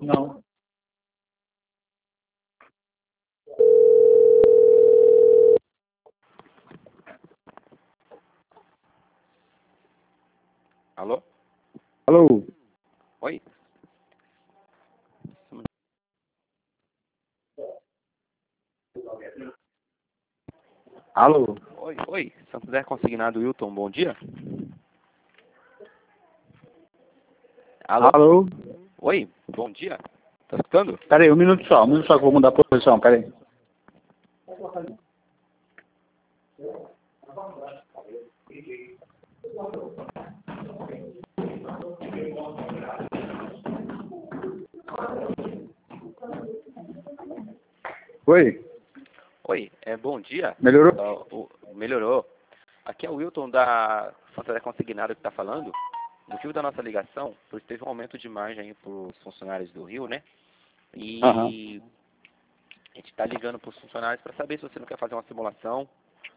Não. Alô? Alô? Oi? Alô? Oi. Santo José Consignado Wilton, bom dia. Alô? Alô? Oi, bom dia. Tá escutando? Pera aí, um minuto só que eu vou mudar a posição, pera aí. Oi? Oi, bom dia. Melhorou? Melhorou. Aqui é o Wilton da Santo José Consignado que está falando. O motivo da nossa ligação, porque teve um aumento de margem para os funcionários do Rio, né? Aham. E a gente está ligando para os funcionários para saber se você não quer fazer uma simulação.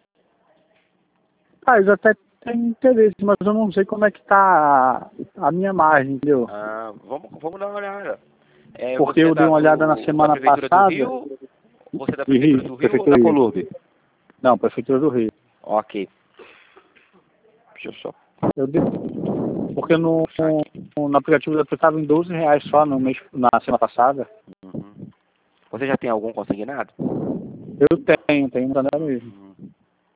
Ah, eu até tenho interesse, mas eu não sei como é que tá a minha margem, entendeu? Vamos dar uma olhada. Porque Você é eu dei uma olhada na da semana Prefeitura do passada. Rio? Você é da E Prefeitura Rio, do Rio ou Prefeitura da do Rio. Colube? Não, Prefeitura do Rio. Ok. Deixa eu só Eu dei, porque puxar aqui. no aplicativo eu estava em R$ 12 só no mês, na semana passada. Uhum. Você já tem algum consignado? Eu tenho um mesmo. Uhum.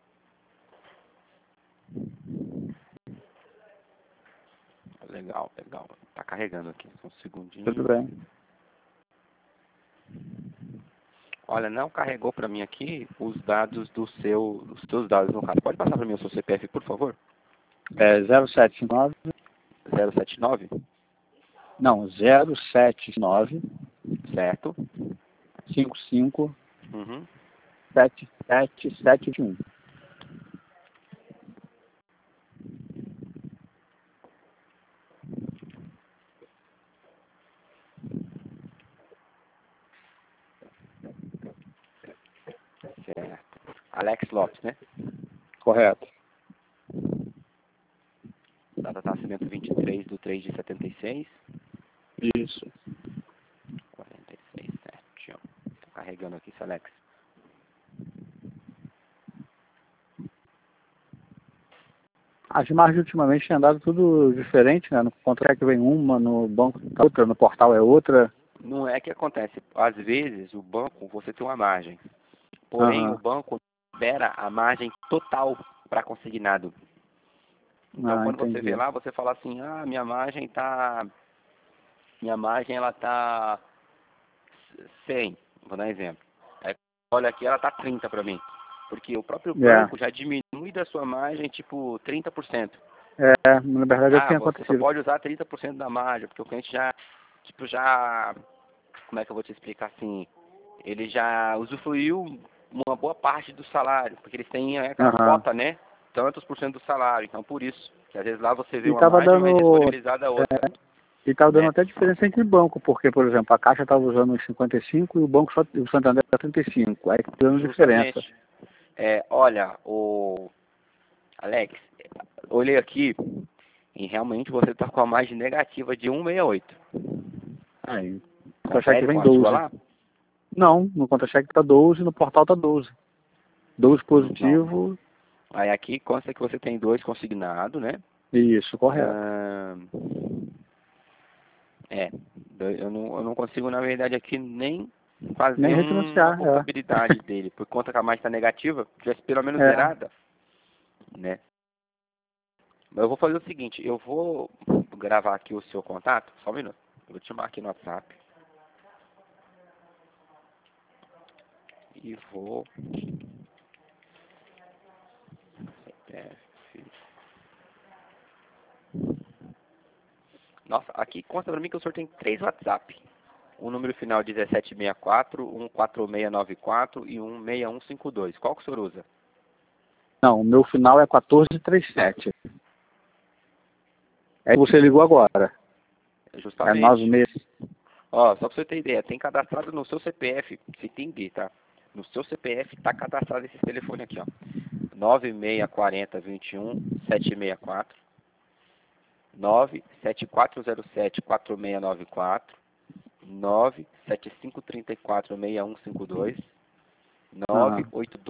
Legal. Tá carregando aqui, só um Tudo segundinho. bem. Olha, não carregou para mim aqui os dados dos seus dados no caso. Pode passar para mim o seu CPF, por favor? É 079, 079, não, 079 certo? 55 Uhum. 7771. Certo. Alex Lopes, né? Correto. Data de nascimento 23/3/76. Isso. 46, certo. Tô carregando aqui, seu Alex. As margens ultimamente têm andado tudo diferente, né? No contra-cheque vem uma, no banco tá outra, no portal é outra. Não é que acontece. Às vezes, o banco, você tem uma margem. Porém, o Aham. banco libera a margem total para consignado. Então, Ah, quando você vê entendi. lá, você fala assim, minha margem ela tá 100, vou dar um exemplo. Aí, olha aqui, ela tá 30 para mim. Porque o próprio banco já diminui da sua margem, tipo, 30%. Na verdade é o que tem Você só acontecido. pode usar 30% da margem, porque o cliente como é que eu vou te explicar assim? Ele já usufruiu uma boa parte do salário, porque eles têm aquela Aham. cota, né? Tantos por cento do salário. Então, por isso, que às vezes lá você vê E uma tava margem, mas dando, disponibilizada outra, dando né? até diferença entre banco, porque, por exemplo, a Caixa estava usando uns 55 e o banco só, o Santander 35. Aí tá dando diferença. Justamente. Olha, o Alex, olhei aqui e realmente você está com a margem negativa de 1,68. Aí, no Tá contra-cheque sério vem com a sua 12. lá? Não, no contra-cheque tá 12, no portal tá 12. 12 Não. positivo. Aí aqui consta que você tem 2 consignados, né? Isso, correto. Ahn, eu não consigo, na verdade, aqui nem Nem fazer uma refinanciar, contabilidade dele, por conta que a margem está negativa, tivesse pelo menos É. zerada, né? Mas eu vou fazer o seguinte, eu vou gravar aqui o seu contato, só um minuto, eu vou te chamar aqui no WhatsApp e vou... CPF. Nossa, aqui consta pra mim que o senhor tem 3 WhatsApp. Um número final 1764, um 4694 e um 6152. Qual que o senhor usa? Não, o meu final é 1437. É que você ligou agora. É Justamente. 96. Ó, só pra você ter ideia, tem cadastrado no seu CPF, se entender, tá? No seu CPF tá cadastrado esse telefone aqui, ó. 9640 21 764 97407 4694 975346152 Aham.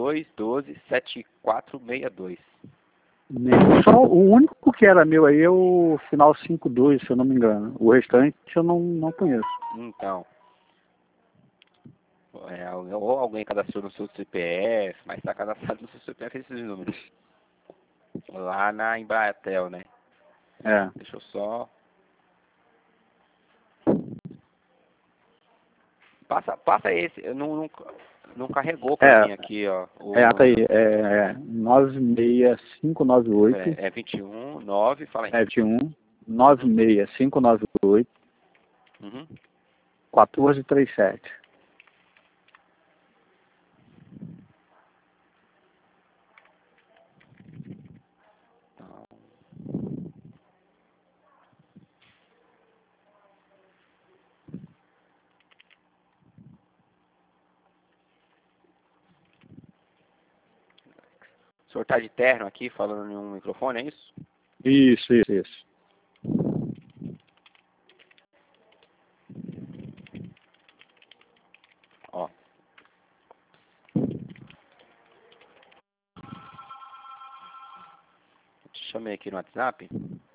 982127462. Só o único que era meu aí é o final 52, se eu não me engano. O restante eu não conheço. Então, ou alguém cadastrou no seu CPF, mas está cadastrado no seu CPF esses números. Lá na Embratel, né? É. Deixa eu só... Passa esse, eu não carregou pra É, mim aqui, ó. tá aí. 96598. É 219, fala aí. 71 96598 Uhum. 1437. O senhor tá de terno aqui, falando em um microfone, é isso? Isso. Ó. Te chamei aqui no WhatsApp.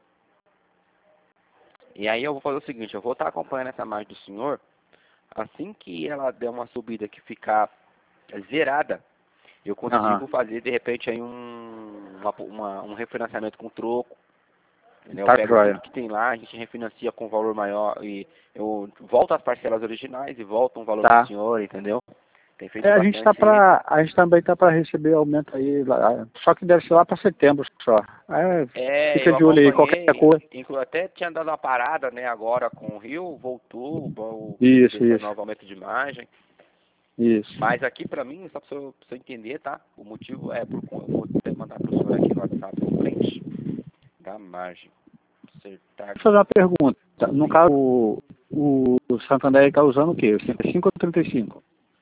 E aí eu vou fazer o seguinte, eu vou estar acompanhando essa margem do senhor. Assim que ela der uma subida que ficar zerada, eu consigo fazer de repente aí um refinanciamento com troco. Entendeu? Eu Tá pego joia. tudo que tem lá, a gente refinancia com valor maior e eu volto às parcelas originais e volto um valor Tá. pro senhor, entendeu? Tem feito A gente bastante isso. a gente também tá para receber aumento aí, só que deve ser lá para setembro só. Fica Eu de olho aí, qualquer acompanhei, coisa. até tinha dado uma parada, né, agora com o Rio, voltou, Isso. esse novo aumento de margem. Isso. Mas aqui pra mim, só pra você entender, tá? O motivo é eu vou até mandar pro senhor aqui no WhatsApp um print da margem. Acertar. Deixa eu fazer uma pergunta. No caso, o Santander está usando o quê? 35 ou 35?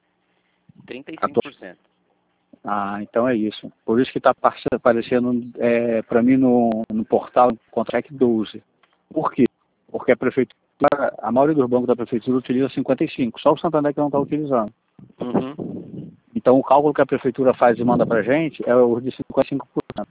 35%. Então é isso. Por isso que está aparecendo para mim no portal Contract 12. Por quê? Porque a maioria dos bancos da prefeitura utiliza 55, só o Santander que não está utilizando. Uhum. Então o cálculo que a prefeitura faz e manda para a gente é o de 55%.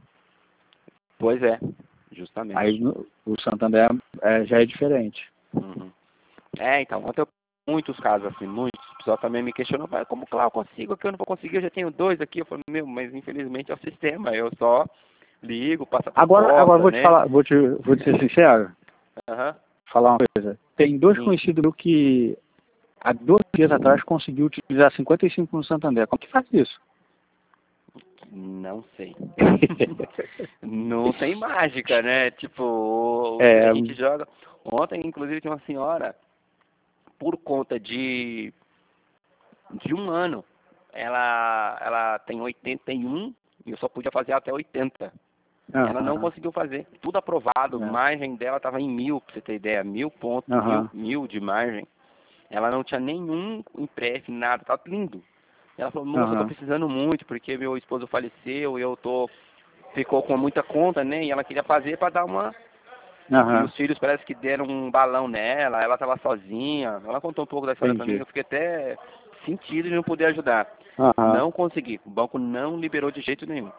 Pois é, justamente. Aí o Santander já é diferente. Uhum. Então, ontem eu muitos casos assim, muitos. O pessoal também me questionou, mas como que lá eu consigo, que eu não vou conseguir, eu já tenho 2 aqui. Eu falei, mas infelizmente é o sistema, eu só ligo, passo a proposta, Agora vou te né? falar, vou te ser sincero, Uhum. falar uma coisa. Tem dois Sim. conhecidos meus que há 2 dias atrás conseguiu utilizar 55 no Santander. Como que faz isso? Não sei. Não tem mágica, né? Tipo, a gente joga. Ontem, inclusive, tinha uma senhora, por conta de um ano, ela tem 81 e eu só podia fazer até 80. Ela não conseguiu fazer. Tudo aprovado, margem dela estava em 1000, pra você ter ideia, 1000 pontos, 1000 de margem. Ela não tinha nenhum empréstimo, nada, tá lindo. Ela falou, moça, eu tô precisando muito, porque meu esposo faleceu e ficou com muita conta, né? E ela queria fazer para dar uma... E os filhos parece que deram um balão nela, ela estava sozinha. Ela contou um pouco da história para mim, eu fiquei até sentido de não poder ajudar. Não consegui, o banco não liberou de jeito nenhum.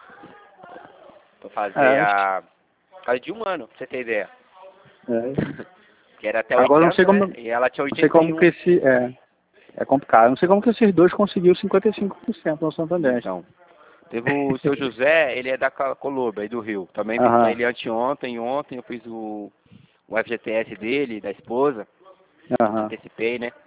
Pra fazer de um ano, pra você ter ideia. Que era até 80, agora não sei como, né? E ela tinha 81. Não sei como que esse... É complicado. Não sei como que esses dois conseguiu 55% no Santander. Então, teve o seu José, ele é da Colômbia, aí do Rio. Também fiz pra ele anteontem, ontem eu fiz o FGTS dele, da esposa. Antecipei, né?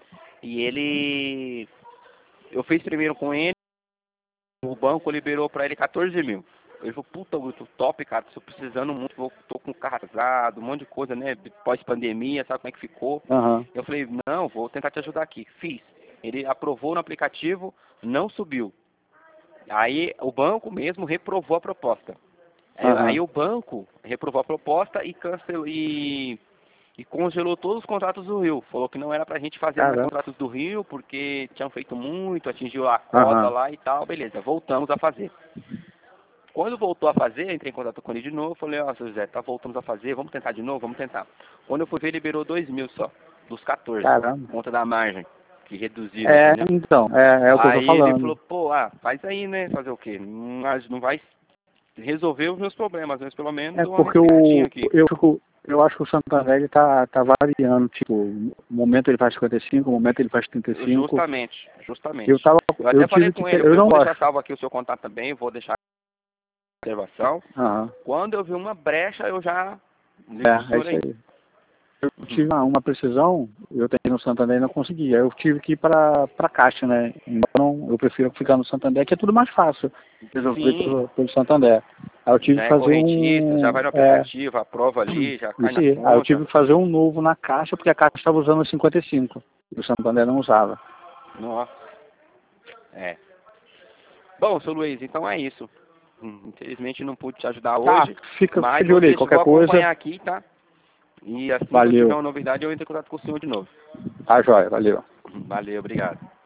E eu fiz primeiro com ele, o banco liberou pra ele 14 mil. Ele falou, puta, muito top, cara, tô precisando muito, tô com casado, um monte de coisa, né? Pós-pandemia, sabe como é que ficou? Eu falei, não, vou tentar te ajudar aqui. Fiz. Ele aprovou no aplicativo, não subiu. Aí o banco mesmo reprovou a proposta. Aí o banco reprovou a proposta e cancelou e congelou todos os contratos do Rio. Falou que não era pra gente fazer mais contratos do Rio, porque tinham feito muito, atingiu a cota lá e tal, beleza, voltamos a fazer. Quando voltou a fazer, entrei em contato com ele de novo, falei, seu José, tá voltando a fazer, vamos tentar de novo, vamos tentar. Quando eu fui ver, liberou 2 mil só. dos 14. Caramba. Por conta da margem que reduziram. Então, é o que eu tô falando. Aí ele falou, pô, faz aí, né? Fazer o quê? Não vai resolver os meus problemas, mas pelo menos uma Porque aqui. eu acho que o Santander ele tá variando, tipo, um momento ele faz 55, um momento ele faz 35. Justamente. Eu até falei com ele, eu vou deixar gosto. salvo aqui o seu contato também, vou deixar a observação. Quando eu vi uma brecha, eu já é isso aí. Eu tive uma precisão, eu tenho no Santander e não consegui. Aí eu tive que ir para Caixa, né? Então eu prefiro ficar no Santander, que é tudo mais fácil resolver pelo Santander. Aí eu tive que fazer já vai no aplicativo, aprova ali, já cai na conta. Aí eu tive que fazer um novo na Caixa, porque a Caixa estava usando os 55 e o Santander não usava. Nossa. Bom, seu Luiz, então é isso. Infelizmente não pude te ajudar hoje. Fica mas de olho aí, qualquer coisa. Acompanhar aqui, tá? E assim que eu tiver uma novidade, eu entro em contato com o senhor de novo. Tá, joia, valeu. Valeu, obrigado.